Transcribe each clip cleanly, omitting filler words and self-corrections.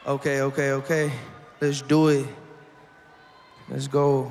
Okay. Let's do it. Let's go.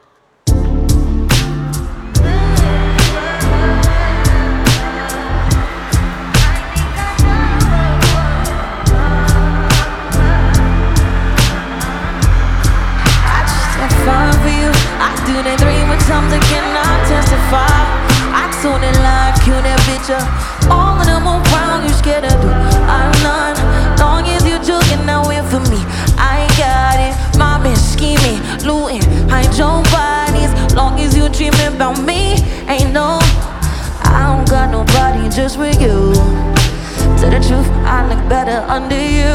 I do that 3 more times, I cannot testify. I told it like, kill that bitch up. All of them around, you scared to do. I'm none. Long as you joking, now wait for me. I got it. Mobbing, scheming, looting, hide your bodies. Long as you dreaming about me, ain't no. I don't got nobody just for you. Tell the truth, I look better under you.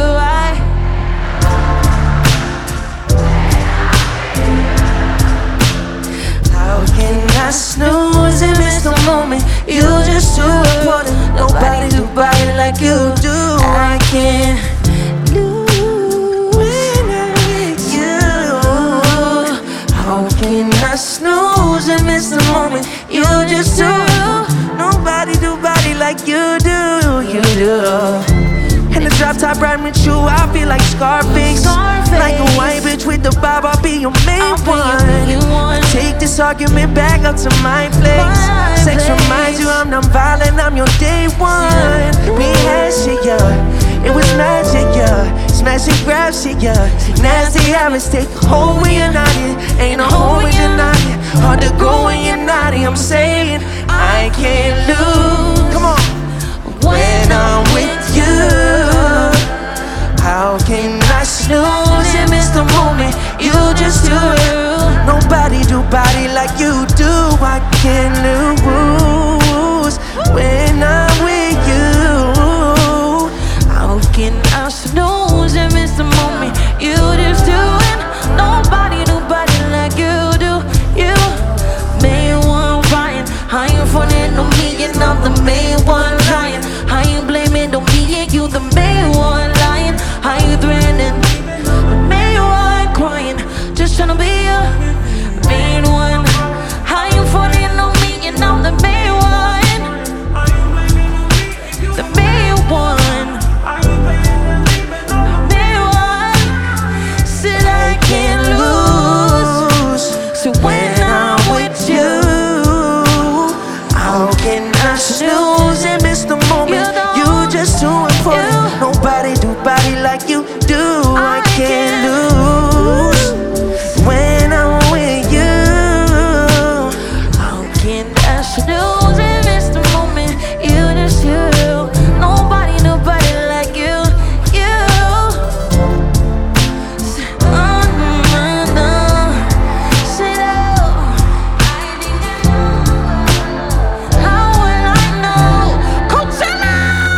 How can I snooze and miss the moment? You just too important. Nobody do body like you do. I can't lose when I'm with you. How can I snooze and miss the moment? You just too important. Nobody do body like you do. You do. And the drop top riding with you, I feel like Scarface. Like a white bitch with the bob, I'll be your main one. Take this argument back up to my place. Sex reminds you I'm non-violent, I'm your day one. We had shit, yeah, it was magic, yeah. Smash and grab shit, yeah. Nasty habits take a hold when you're not in. Ain't a home when you're not in. Hard to go when you're not in. I'm saying I can't lose. Come on. When I'm with you. How can I snooze and miss the moment? You just do. Nobody do body like you do. I can't lose when I'm with you. How can I snooze and miss the moment? You just do it. Nobody do body like you do. You main one flying. How you frontin' on me and I'm the main one lying? How you blaming on me and you the main one lying? How you threatening? The main one crying. Just tryna be a main one. How you frontin' on me and I'm the main one? The main one. Main one. Said I can't lose. So when I'm with you, how can I snooze and miss the moment? You just too important. Nobody do body like you do. I can't lose when I'm with you. How can I snooze and miss the moment? You just you. Nobody like you. You. Sit down. How will I know? Coachella!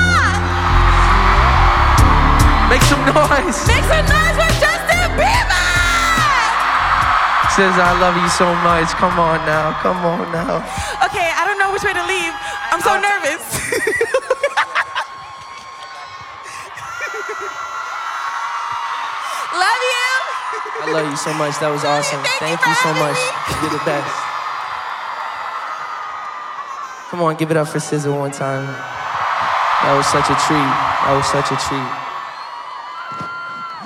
Make some noise. Make some noise for Justin Bieber! Says I love you so much. Come on now. Okay, I don't know which way to leave. I'm so nervous. Love you. I love you so much. That was awesome. Thank you so much. You're the best. Come on, give it up for SZA one time. That was such a treat.